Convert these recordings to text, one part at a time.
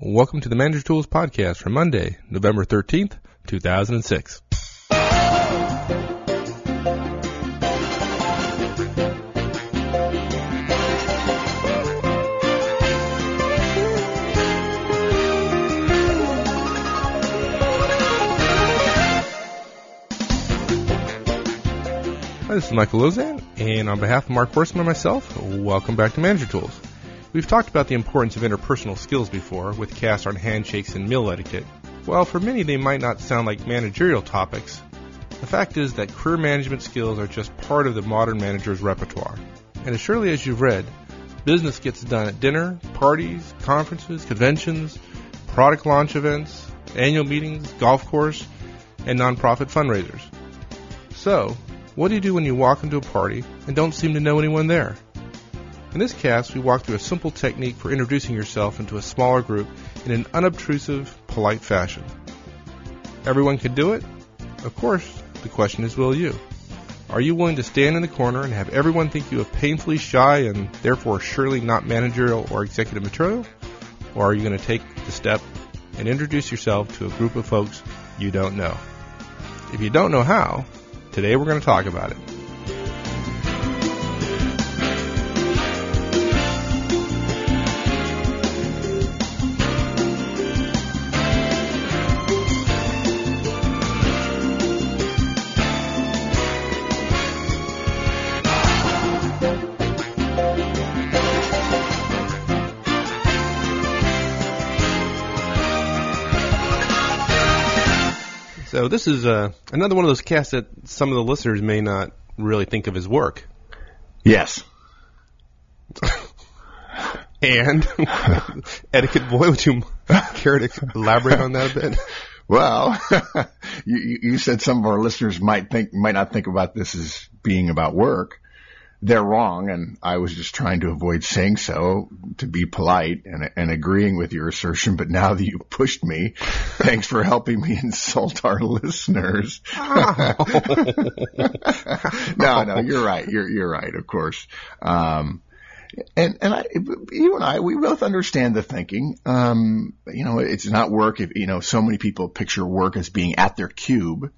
Welcome to the Manager Tools Podcast for Monday, November 13th, 2006. Hi, this is Michael Lozan, and on behalf of Mark Horstman and myself, welcome back to Manager Tools. We've talked about the importance of interpersonal skills before, with casts on handshakes and meal etiquette. While for many they might not sound like managerial topics, the fact is that career management skills are just part of the modern manager's repertoire. And as surely as you've read, business gets done at dinner, parties, conferences, conventions, product launch events, annual meetings, golf course, and nonprofit fundraisers. So, what do you do when you walk into a party and don't seem to know anyone there? In this cast, we walk through a simple technique for introducing yourself into a smaller group in an unobtrusive, polite fashion. Everyone can do it? Of course, the question is, will you? Are you willing to stand in the corner and have everyone think you are painfully shy and therefore surely not managerial or executive material? Or are you going to take the step and introduce yourself to a group of folks you don't know? If you don't know how, today we're going to talk about it. So this is another one of those casts that some of the listeners may not really think of as work. Yes. And etiquette boy, would you care to elaborate on that a bit? Well, you said some of our listeners might not think about this as being about work. They're wrong, and I was just trying to avoid saying so to be polite and agreeing with your assertion. But now that you pushed me, thanks for helping me insult our listeners. Oh. No, you're right. You're right, of course. You and I, we both understand the thinking. It's not work if, so many people picture work as being at their cube.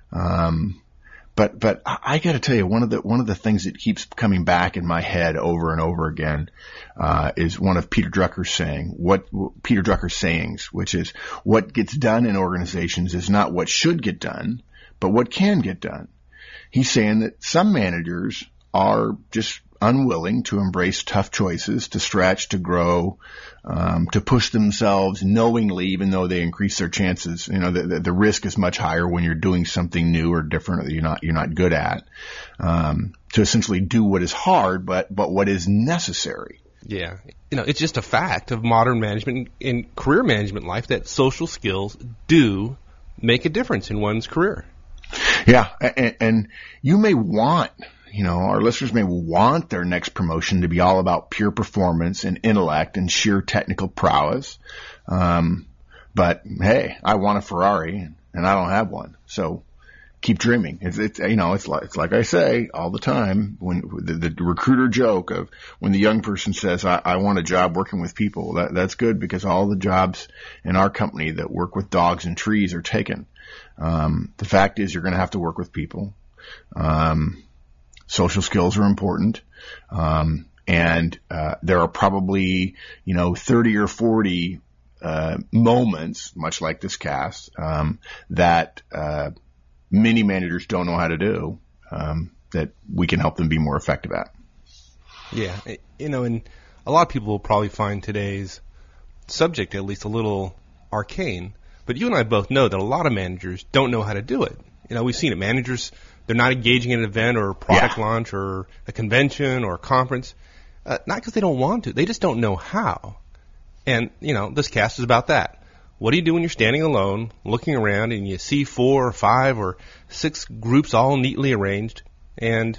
But I got to tell you, one of the things that keeps coming back in my head over and over again is one of Peter Drucker's sayings, which is what gets done in organizations is not what should get done, but what can get done. He's saying that some managers are just unwilling to embrace tough choices, to stretch, to grow, to push themselves knowingly, even though they increase their chances. The risk is much higher when you're doing something new or different that you're not good at, to essentially do what is hard, but what is necessary. Yeah. It's just a fact of modern management and career management life that social skills do make a difference in one's career. Yeah. And you may want, our listeners may want their next promotion to be all about pure performance and intellect and sheer technical prowess. But hey, I want a Ferrari and I don't have one. So keep dreaming. It's like I say all the time when the recruiter joke of when the young person says, I want a job working with people. That's good because all the jobs in our company that work with dogs and trees are taken. The fact is you're going to have to work with people. Social skills are important. And there are probably, 30 or 40, moments, much like this cast, that, many managers don't know how to do, that we can help them be more effective at. Yeah. And a lot of people will probably find today's subject at least a little arcane, but you and I both know that a lot of managers don't know how to do it. We've seen it. Managers, they're not engaging in an event or a product launch or a convention or a conference, not because they don't want to. They just don't know how. And, this cast is about that. What do you do when you're standing alone, looking around, and you see 4 or 5 or 6 groups all neatly arranged, and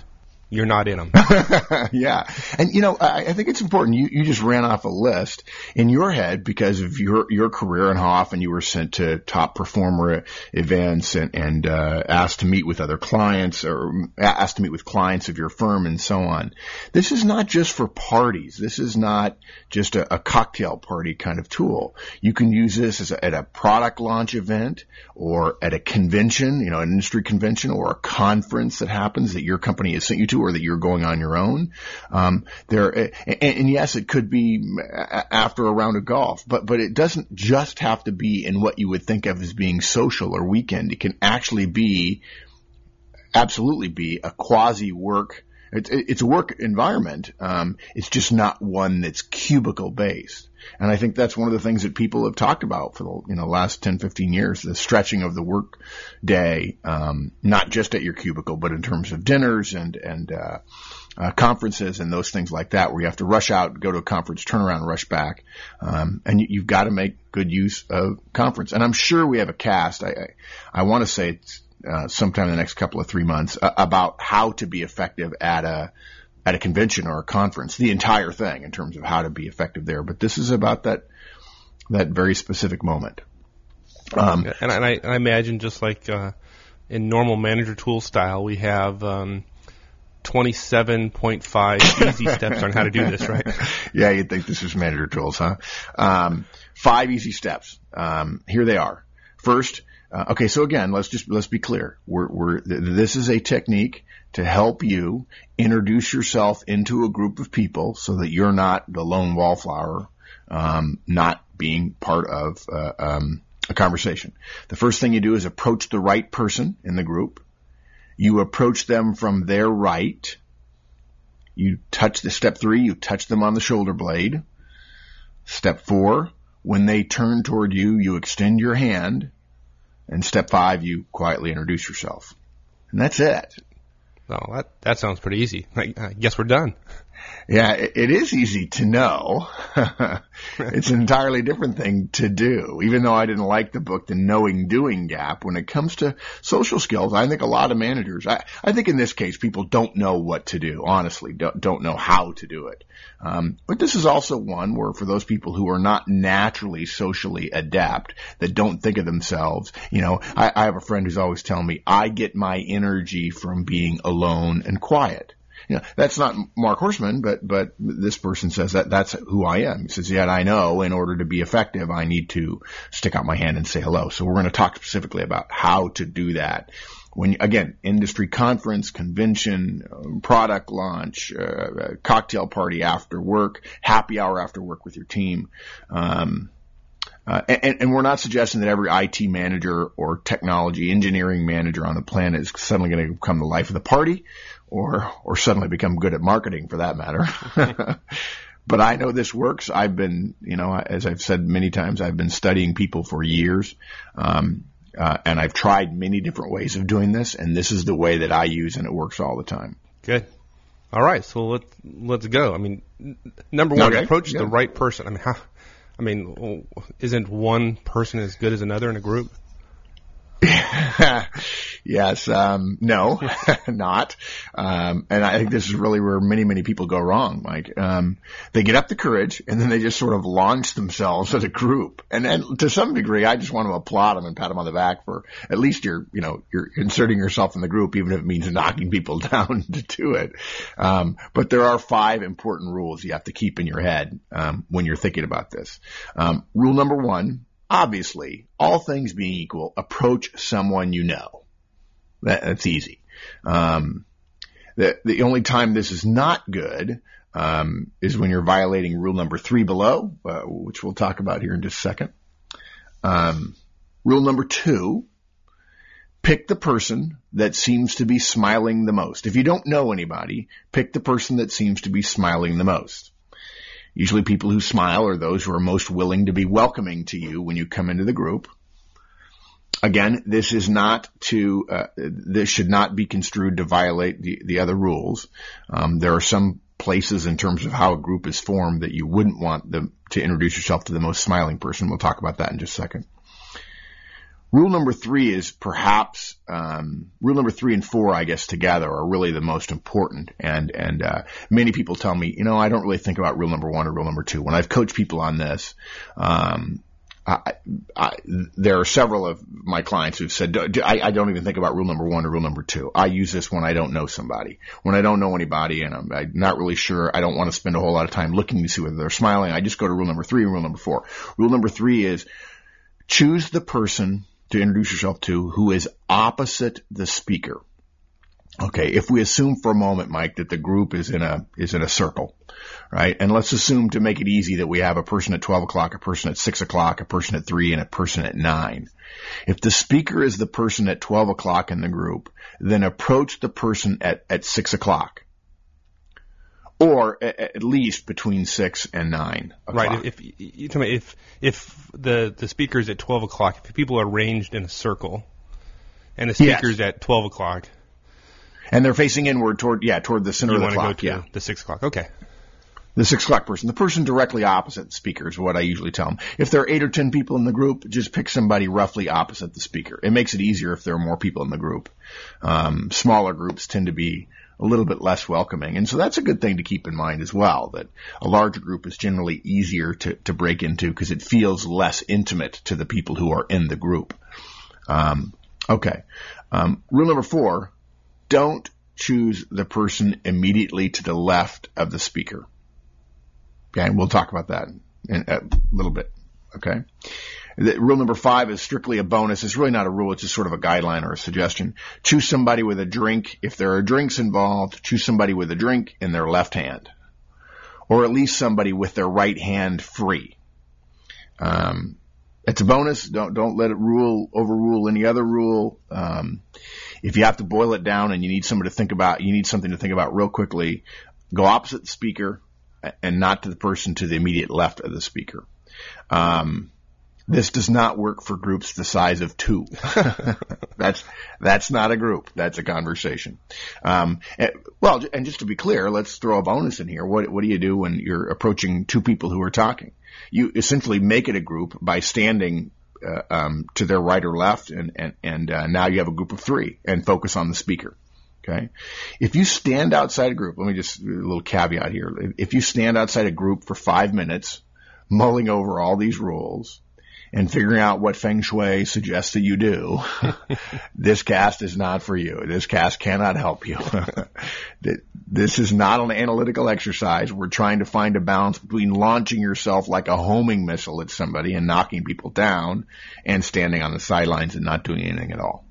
you're not in them. Yeah. And, you know, I think it's important. You just ran off a list in your head because of your career and how often you were sent to top performer events and asked to meet with other clients or asked to meet with clients of your firm and so on. This is not just for parties. This is not just a cocktail party kind of tool. You can use this at a product launch event or at a convention, you know, an industry convention or a conference that happens that your company has sent you to or that you're going on your own. And yes, it could be after a round of golf, but it doesn't just have to be in what you would think of as being social or weekend. It can actually absolutely be a quasi work. It's a work environment. It's just not one that's cubicle based. And I think that's one of the things that people have talked about for the last 10, 15 years, the stretching of the work day, not just at your cubicle, but in terms of dinners and conferences and those things like that, where you have to rush out, go to a conference, turn around, rush back. And you've got to make good use of conference. And I'm sure we have a cast. I want to say it's sometime in the next couple of 3 months about how to be effective at a convention or a conference, the entire thing in terms of how to be effective there. But this is about that very specific moment. And I imagine just like in normal manager tool style, we have 27.5 easy steps on how to do this, right? Yeah, you'd think this is manager tools, huh? 5 easy steps. Here they are. First, okay, so again, let's be clear. This is a technique to help you introduce yourself into a group of people so that you're not the lone wallflower, not being part of a conversation. The first thing you do is approach the right person in the group. You approach them from their right. You touch step 3, you touch them on the shoulder blade. Step 4, when they turn toward you, you extend your hand. And step 5, you quietly introduce yourself. And that's it. Well, that sounds pretty easy. I guess we're done. Yeah, it is easy to know. It's an entirely different thing to do. Even though I didn't like the book, The Knowing Doing Gap, when it comes to social skills, I think a lot of managers, I think in this case, people don't know what to do, honestly, don't know how to do it. But this is also one where for those people who are not naturally socially adept, that don't think of themselves, I have a friend who's always telling me, I get my energy from being alone and quiet. That's not Mark Horstman, but this person says that's who I am. He says, yet I know in order to be effective, I need to stick out my hand and say hello. So we're going to talk specifically about how to do that. When, again, industry conference, convention, product launch, cocktail party after work, happy hour after work with your team. And we're not suggesting that every IT manager or technology engineering manager on the planet is suddenly going to become the life of the party or suddenly become good at marketing for that matter. But I know this works. I've been, as I've said many times, I've been studying people for years. And I've tried many different ways of doing this, and this is the way that I use, and it works all the time. Good. All right. So let's go. I mean, number one, okay. Approach the right person. Isn't one person as good as another in a group? Yes, no, not. And I think this is really where many, many people go wrong, Mike. They get up the courage and then they just sort of launch themselves as a group. And to some degree, I just want to applaud them and pat them on the back for at least you're inserting yourself in the group, even if it means knocking people down to do it. But there are 5 important rules you have to keep in your head, when you're thinking about this. Rule number 1. Obviously, all things being equal, approach someone you know. That's easy. The only time this is not good is when you're violating rule number 3 below, which we'll talk about here in just a second. Rule number 2, pick the person that seems to be smiling the most. If you don't know anybody, pick the person that seems to be smiling the most. Usually people who smile are those who are most willing to be welcoming to you when you come into the group. Again, this should not be construed to violate the other rules. There are some places in terms of how a group is formed that you wouldn't want them to introduce yourself to the most smiling person. We'll talk about that in just a second. Rule number 3 is perhaps, rule number 3 and 4, I guess, together are really the most important. And many people tell me, I don't really think about rule number 1 or rule number 2. When I've coached people on this, there are several of my clients who've said, I don't even think about rule number 1 or rule number 2. I use this when I don't know somebody. When I don't know anybody and I'm not really sure, I don't want to spend a whole lot of time looking to see whether they're smiling. I just go to rule number 3 and rule number 4. Rule number 3 is choose the person to introduce yourself to who is opposite the speaker. Okay, if we assume for a moment, Mike, that the group is in a circle, right? And let's assume, to make it easy, that we have a person at 12 o'clock, a person at 6 o'clock, a person at 3, and a person at 9. If the speaker is the person at 12 o'clock in the group, then approach the person at 6 o'clock. Or at least between 6 and 9 o'clock. Right. If the speaker's at 12 o'clock, if people are arranged in a circle, and the speaker's at 12 o'clock, and they're facing inward toward the center of the clock. You want to go to the 6 o'clock. Okay. The 6 o'clock person. The person directly opposite the speaker is what I usually tell them. If there are 8 or 10 people in the group, just pick somebody roughly opposite the speaker. It makes it easier if there are more people in the group. Smaller groups tend to be a little bit less welcoming. And so that's a good thing to keep in mind as well, that a larger group is generally easier to break into because it feels less intimate to the people who are in the group. Okay. Rule number 4, don't choose the person immediately to the left of the speaker. Okay, we'll talk about that in a little bit. Okay. Rule number 5 is strictly a bonus. It's really not a rule. It's just sort of a guideline or a suggestion. Choose somebody with a drink. If there are drinks involved, choose somebody with a drink in their left hand, or at least somebody with their right hand free. It's a bonus. Don't let it overrule any other rule. If you have to boil it down and you need something to think about real quickly, go opposite the speaker and not to the person to the immediate left of the speaker. This does not work for groups the size of 2. That's not a group. That's a conversation. And just to be clear, let's throw a bonus in here. What do you do when you're approaching 2 people who are talking? You essentially make it a group by standing to their right or left, and now you have a group of 3, and focus on the speaker. Okay. If you stand outside a group, let me just a little caveat here. If you stand outside a group for 5 minutes, mulling over all these rules and figuring out what Feng Shui suggests that you do, this cast is not for you. This cast cannot help you. This is not an analytical exercise. We're trying to find a balance between launching yourself like a homing missile at somebody and knocking people down, and standing on the sidelines and not doing anything at all.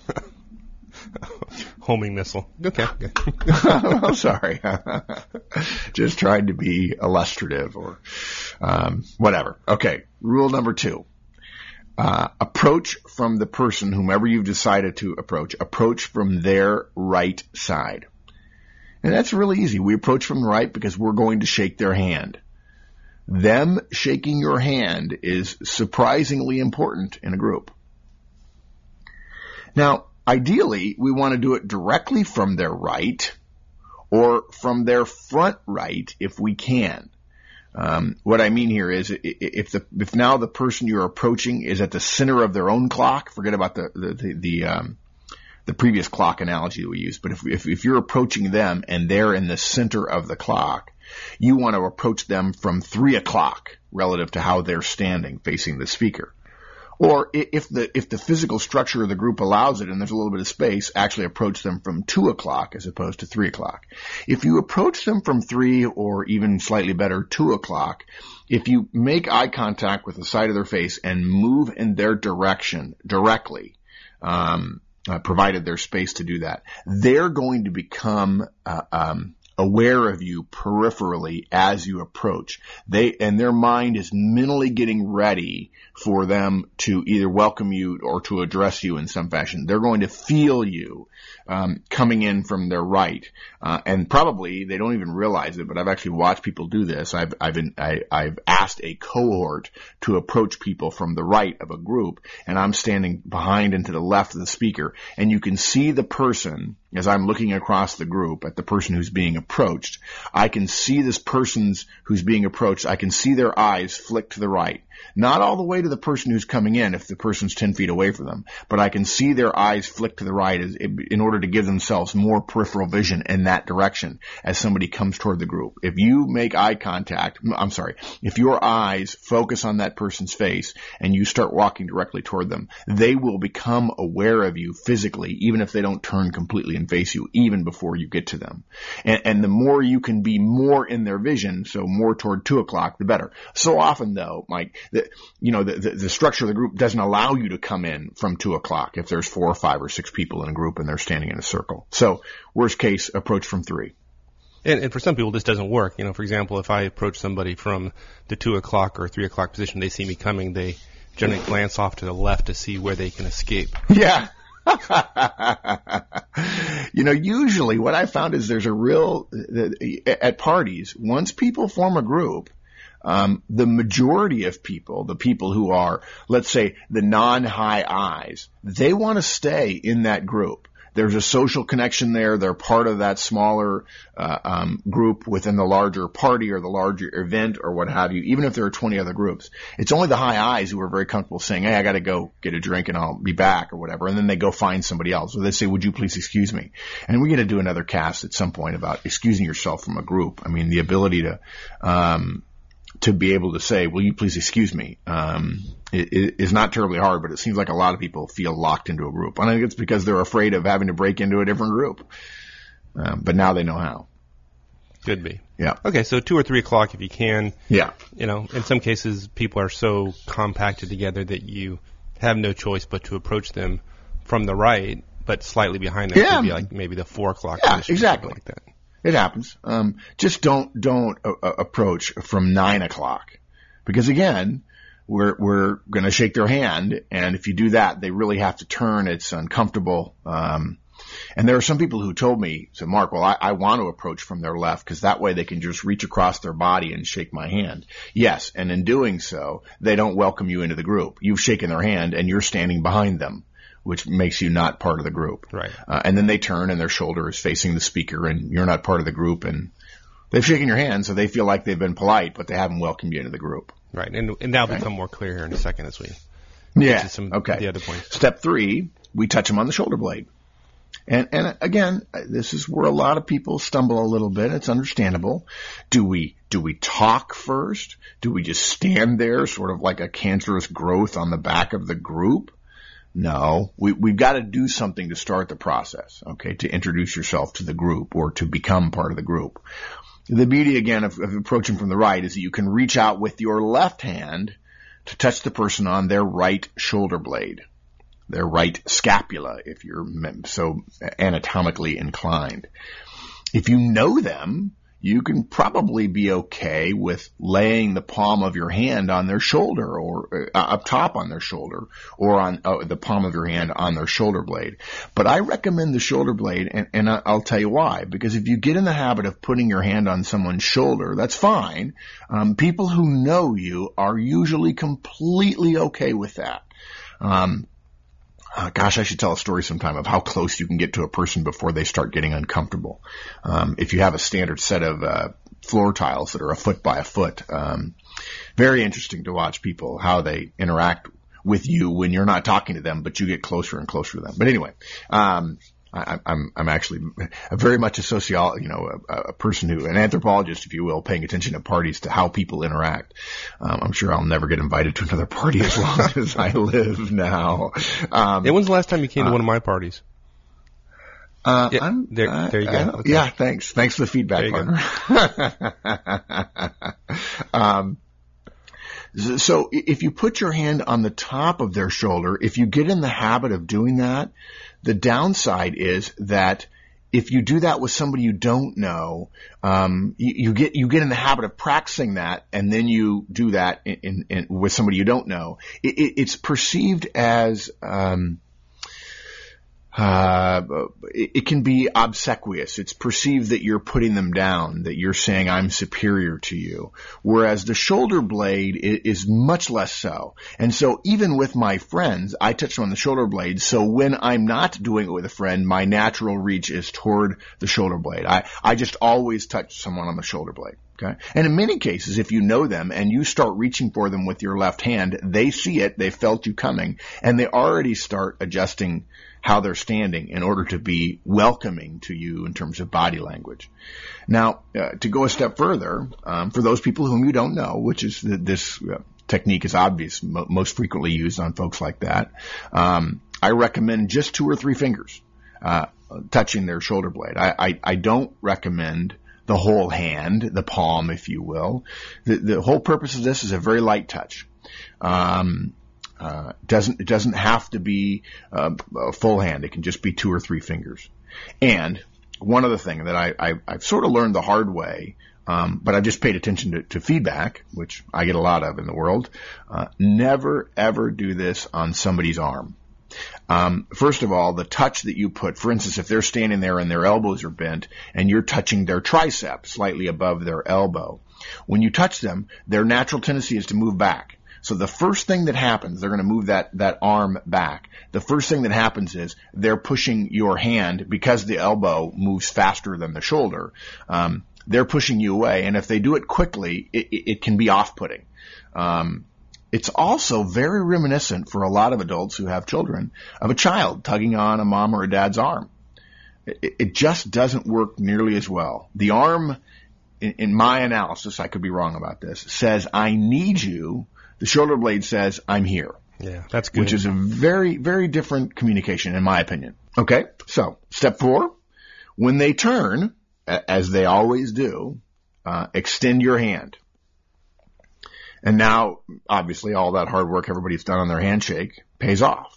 Homing missile. Okay. I'm sorry. Just tried to be illustrative or whatever. Okay. Rule number 2. Approach from the person, whomever you've decided to approach from their right side. And that's really easy. We approach from the right because we're going to shake their hand. Them shaking your hand is surprisingly important in a group. Now, ideally, we want to do it directly from their right or from their front right if we can. What I mean here is if now the person you're approaching is at the center of their own clock, forget about the previous clock analogy that we used, but if you're approaching them and they're in the center of the clock, you want to approach them from 3 o'clock relative to how they're standing facing the speaker. Or if the physical structure of the group allows it and there's a little bit of space, actually approach them from 2 o'clock as opposed to 3 o'clock. If you approach them from 3 or even slightly better 2 o'clock, if you make eye contact with the side of their face and move in their direction directly, provided there's space to do that, they're going to become aware of you peripherally as you approach. Their mind is mentally getting ready for them to either welcome you or to address you in some fashion. They're going to feel you coming in from their right, and probably they don't even realize it. But I've actually watched people do this. I've asked a cohort to approach people from the right of a group, and I'm standing behind and to the left of the speaker, and you can see the person as I'm looking across the group at the person who's being approached, I can see this person's who's being approached. I can see their eyes flick to the right. Not all the way to the person who's coming in if the person's 10 feet away from them, but I can see their eyes flick to the right in order to give themselves more peripheral vision in that direction as somebody comes toward the group. If you make eye contact, if your eyes focus on that person's face and you start walking directly toward them, they will become aware of you physically, even if they don't turn completely and face you, even before you get to them. And the more you can be more in their vision, so more toward 2 o'clock, the better. So often though, Mike, the structure of the group doesn't allow you to come in from 2 o'clock if there's 4 or 5 or 6 people in a group and they're standing in a circle. So worst case, approach from 3. And for some people, this doesn't work. For example, if I approach somebody from the 2 o'clock or 3 o'clock position, they see me coming, they generally glance off to the left to see where they can escape. Yeah. Usually what I found is there's at parties, once people form a group, the majority of people, the people who are, let's say, the non-high I's, they want to stay in that group. There's a social connection there. They're part of that smaller group within the larger party or the larger event or what have you, even if there are 20 other groups. It's only the high I's who are very comfortable saying, hey, I got to go get a drink and I'll be back or whatever. And then they go find somebody else. Or they say, would you please excuse me? And we're going to do another cast at some point about excusing yourself from a group. I mean, the ability to be able to say, will you please excuse me, it is not terribly hard, but it seems like a lot of people feel locked into a group. And I think it's because they're afraid of having to break into a different group. But now they know how. Could be. Yeah. Okay, so 2 or 3 o'clock if you can. Yeah. In some cases, people are so compacted together that you have no choice but to approach them from the right, but slightly behind them. Yeah. Would be like maybe the 4 o'clock. Yeah, exactly. Like that. It happens. Just don't approach from 9 o'clock, because again, we're going to shake their hand, and if you do that, they really have to turn. It's uncomfortable. And there are some people who told me, so Mark, well, I want to approach from their left because that way they can just reach across their body and shake my hand. Yes, and in doing so, they don't welcome you into the group. You've shaken their hand, and you're standing behind them, which makes you not part of the group. Right. And then they turn and their shoulder is facing the speaker and you're not part of the group, and they've shaken your hand, so they feel like they've been polite, but they haven't welcomed you into the group. Right. And that'll become more clear here in a second as we get to some okay. the other points. Step 3, we touch them on the shoulder blade. And again, this is where a lot of people stumble a little bit. It's understandable. Do we talk first? Do we just stand there sort of like a cancerous growth on the back of the group? No, we've got to do something to start the process, okay, to introduce yourself to the group or to become part of the group. The beauty, again, of approaching from the right is that you can reach out with your left hand to touch the person on their right shoulder blade, their right scapula, if you're so anatomically inclined. If you know them, you can probably be okay with laying the palm of your hand on their shoulder or up top on their shoulder or on the palm of your hand on their shoulder blade. But I recommend the shoulder blade, and I'll tell you why. Because if you get in the habit of putting your hand on someone's shoulder, that's fine. People who know you are usually completely okay with that. Gosh, I should tell a story sometime of how close you can get to a person before they start getting uncomfortable. If you have a standard set of floor tiles that are a foot by a foot, very interesting to watch people, how they interact with you when you're not talking to them, but you get closer and closer to them. But anyway, I'm actually very much a person an anthropologist, if you will, paying attention at parties to how people interact. I'm sure I'll never get invited to another party as long as I live now. When's the last time you came to one of my parties? There you go. Okay. Yeah, thanks. Thanks for the feedback, partner. So if you put your hand on the top of their shoulder, if you get in the habit of doing that, the downside is that if you do that with somebody you don't know, you get in the habit of practicing that, and then you do that with somebody you don't know. It's perceived as It can be obsequious. It's perceived that you're putting them down, that you're saying I'm superior to you. Whereas the shoulder blade is much less so. And so even with my friends, I touch them on the shoulder blade. So when I'm not doing it with a friend, my natural reach is toward the shoulder blade. I just always touch someone on the shoulder blade. Okay. And in many cases, if you know them and you start reaching for them with your left hand, they see it, they felt you coming, and they already start adjusting how they're standing in order to be welcoming to you in terms of body language. Now, to go a step further, for those people whom you don't know, which is this technique is obvious, most frequently used on folks like that, I recommend just 2 or 3 fingers touching their shoulder blade. I don't recommend the whole hand, the palm, if you will. The whole purpose of this is a very light touch. It doesn't have to be a full hand. It can just be 2 or 3 fingers. And one other thing that I've sort of learned the hard way, but I've just paid attention to feedback, which I get a lot of in the world. Never ever do this on somebody's arm. First of all, the touch that you put, for instance, if they're standing there and their elbows are bent and you're touching their tricep slightly above their elbow, when you touch them, their natural tendency is to move back. So the first thing that happens, they're going to move that arm back. The first thing that happens is they're pushing your hand because the elbow moves faster than the shoulder. They're pushing you away. And if they do it quickly, it can be off-putting. It's also very reminiscent for a lot of adults who have children of a child tugging on a mom or a dad's arm. It just doesn't work nearly as well. The arm, in my analysis, I could be wrong about this, says, I need you. The shoulder blade says, I'm here. Yeah, that's good. Which is a very, very different communication, in my opinion. Okay, so step 4, when they turn, as they always do, extend your hand. And now, obviously, all that hard work everybody's done on their handshake pays off.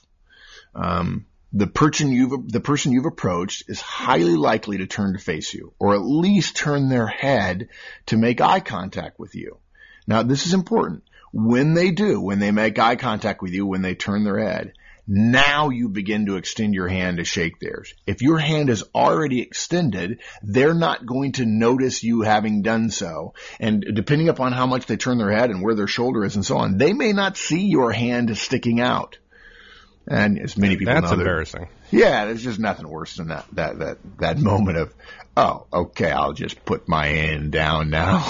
The person you've approached is highly likely to turn to face you, or at least turn their head to make eye contact with you. Now, this is important. When they do, when they make eye contact with you, when they turn their head, now you begin to extend your hand to shake theirs. If your hand is already extended, they're not going to notice you having done so. And depending upon how much they turn their head and where their shoulder is and so on, they may not see your hand sticking out. And as many people know, that's embarrassing. Yeah, there's just nothing worse than that moment of, oh, okay, I'll just put my hand down now.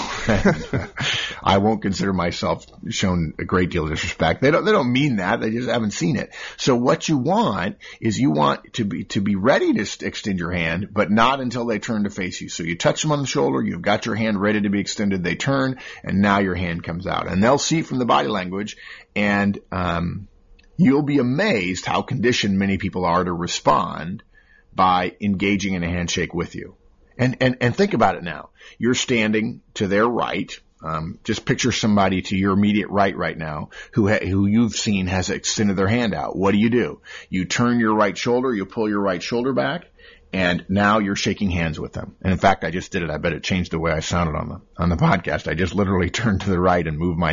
I won't consider myself shown a great deal of disrespect. They don't mean that. They just haven't seen it. So what you want is you want to be ready to extend your hand, but not until they turn to face you. So you touch them on the shoulder, you've got your hand ready to be extended, they turn, and now your hand comes out. And they'll see from the body language, and you'll be amazed how conditioned many people are to respond by engaging in a handshake with you. And think about it now. You're standing to their right. Just picture somebody to your immediate right now who you've seen has extended their hand out. What do? You turn your right shoulder, you pull your right shoulder back, and now you're shaking hands with them. And in fact, I just did it. I bet it changed the way I sounded on the podcast. I just literally turned to the right and moved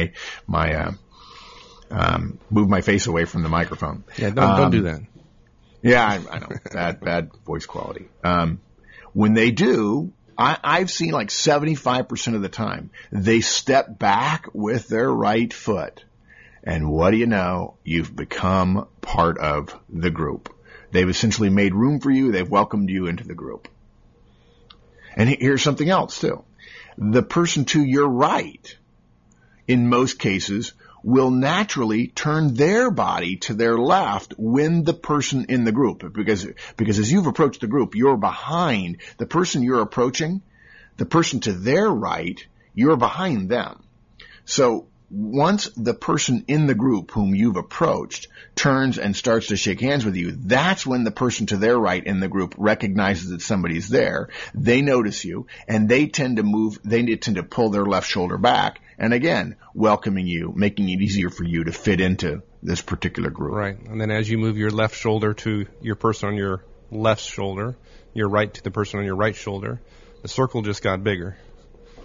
move my face away from the microphone. Yeah, don't do that. Yeah, I know. Bad voice quality. When they do, I've seen like 75% of the time, they step back with their right foot. And what do you know? You've become part of the group. They've essentially made room for you. They've welcomed you into the group. And here's something else too. The person to your right, in most cases, will naturally turn their body to their left when the person in the group, because as you've approached the group, you're behind the person you're approaching, the person to their right, you're behind them. So once the person in the group whom you've approached turns and starts to shake hands with you, that's when the person to their right in the group recognizes that somebody's there. They notice you, and they tend to pull their left shoulder back, and again, welcoming you, making it easier for you to fit into this particular group. Right. And then as you move your left shoulder to your person on your left shoulder, your right to the person on your right shoulder, the circle just got bigger.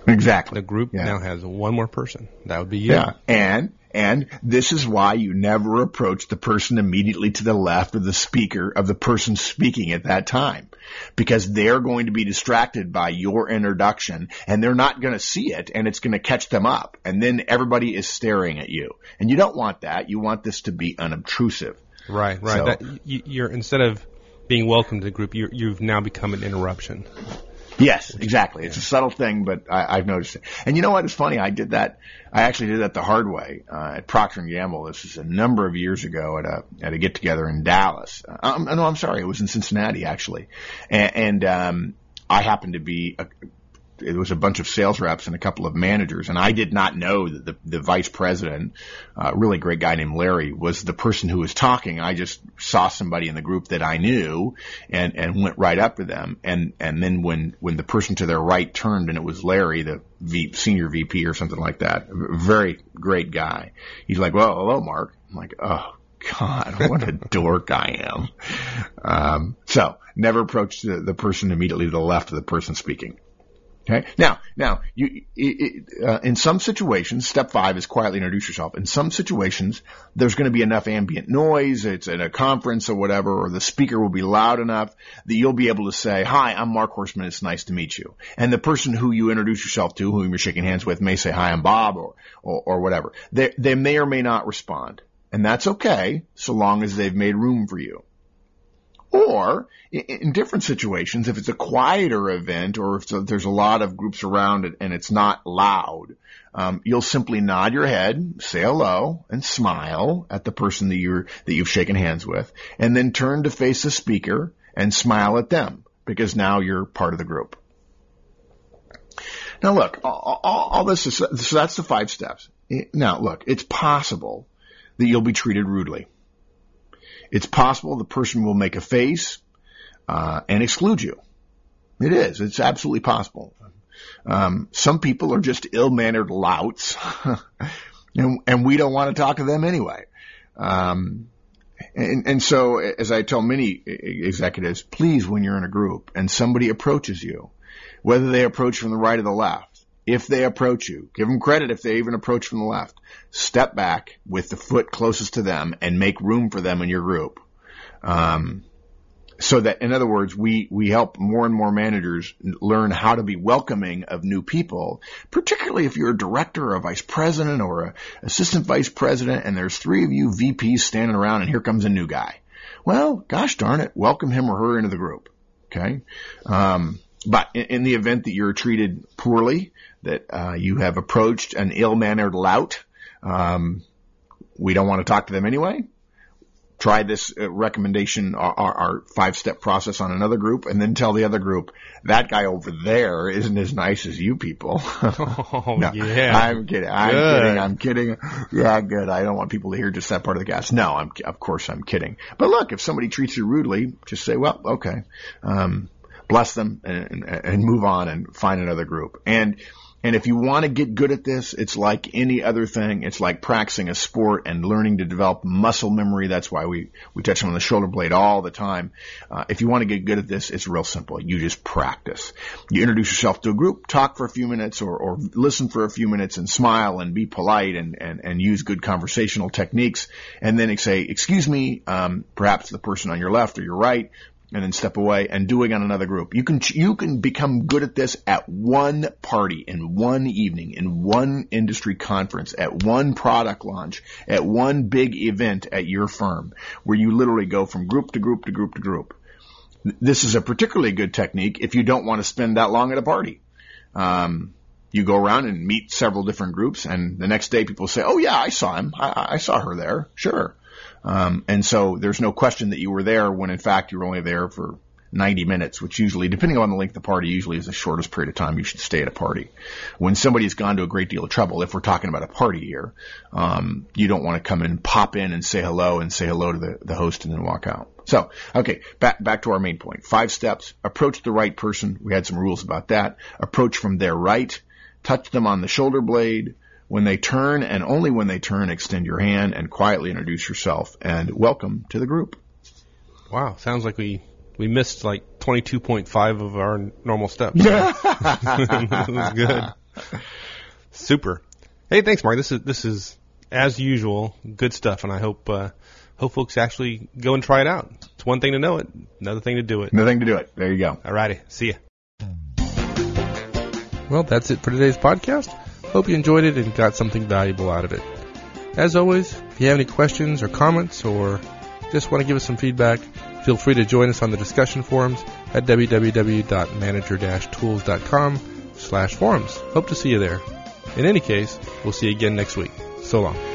Exactly. The group now has one more person. That would be you. Yeah. And this is why you never approach the person immediately to the left of the speaker, of the person speaking at that time, because they're going to be distracted by your introduction and they're not going to see it, and it's going to catch them up. And then everybody is staring at you. And you don't want that. You want this to be unobtrusive. Right. So, you're, instead of being welcome to the group, you've now become an interruption. Yes, exactly. It's a subtle thing, but I've noticed it. And you know what? It's funny. I actually did that the hard way at Procter & Gamble. This is a number of years ago at a get together in Dallas. I'm sorry. It was in Cincinnati actually. And I happened to be it was a bunch of sales reps and a couple of managers, and I did not know that the vice president, a really great guy named Larry, was the person who was talking. I just saw somebody in the group that I knew and went right up to them. And then when the person to their right turned and it was Larry, the senior VP or something like that, a very great guy. He's like, "Well, hello, Mark." I'm like, "Oh, God, what a dork I am." So never approach the person immediately to the left of the person speaking. Okay. Now, in some situations, step 5 is quietly introduce yourself. In some situations, there's going to be enough ambient noise. It's at a conference or whatever, or the speaker will be loud enough that you'll be able to say, "Hi, I'm Mark Horstman. It's nice to meet you." And the person who you introduce yourself to, whom you're shaking hands with, may say, "Hi, I'm Bob," or whatever. They may or may not respond. And that's okay, so long as they've made room for you. Or, in different situations, if it's a quieter event or if there's a lot of groups around it and it's not loud, you'll simply nod your head, say hello, and smile at the person that you've shaken hands with, and then turn to face the speaker and smile at them, because now you're part of the group. Now look, all this is, so that's the 5 steps. Now look, it's possible that you'll be treated rudely. It's possible the person will make a face and exclude you. It is. It's absolutely possible. Some people are just ill-mannered louts, and we don't want to talk to them anyway. And so, as I tell many executives, please, when you're in a group and somebody approaches you, whether they approach from the right or the left, if they approach you, give them credit if they even approach from the left. Step back with the foot closest to them and make room for them in your group. So that, in other words, we help more and more managers learn how to be welcoming of new people, particularly if you're a director or a vice president or an assistant vice president and there's 3 of you VPs standing around and here comes a new guy. Well, gosh darn it, welcome him or her into the group. Okay? But in the event that you're treated poorly, that you have approached an ill-mannered lout, we don't want to talk to them anyway. Try this recommendation, our 5-step process on another group, and then tell the other group, that guy over there isn't as nice as you people. Oh, no, yeah. I'm kidding. Yeah, good. I don't want people to hear just that part of the gas. No, of course I'm kidding. But look, if somebody treats you rudely, just say, well, okay. Bless them and move on and find another group. And if you want to get good at this, it's like any other thing. It's like practicing a sport and learning to develop muscle memory. That's why we touch on the shoulder blade all the time. If you want to get good at this, it's real simple. You just practice. You introduce yourself to a group, talk for a few minutes or listen for a few minutes and smile and be polite and use good conversational techniques. And then say, excuse me, perhaps the person on your left or your right, and then step away and do it on another group. You can become good at this at one party, in one evening, in one industry conference, at one product launch, at one big event at your firm, where you literally go from group to group to group to group. This is a particularly good technique if you don't want to spend that long at a party. You go around and meet several different groups, and the next day people say, oh yeah, I saw him. I saw her there. Sure. And so there's no question that you were there when in fact you were only there for 90 minutes, which usually, depending on the length of the party, usually is the shortest period of time you should stay at a party. When somebody's gone to a great deal of trouble, if we're talking about a party here, you don't want to come in and pop in and say hello to the host and then walk out. So, okay, back to our main point. 5 steps. Approach the right person. We had some rules about that. Approach from their right. Touch them on the shoulder blade. When they turn, and only when they turn, extend your hand and quietly introduce yourself, and welcome to the group. Wow, sounds like we missed like 22.5 of our normal steps. That was good. Super. Hey, thanks, Mark. This is as usual good stuff, and I hope folks actually go and try it out. It's one thing to know it, another thing to do it. Another thing to do it. There you go. Alrighty, see ya. Well, that's it for today's podcast. Hope you enjoyed it and got something valuable out of it. As always, if you have any questions or comments or just want to give us some feedback, feel free to join us on the discussion forums at www.manager-tools.com/forums. Hope to see you there. In any case, we'll see you again next week. So long.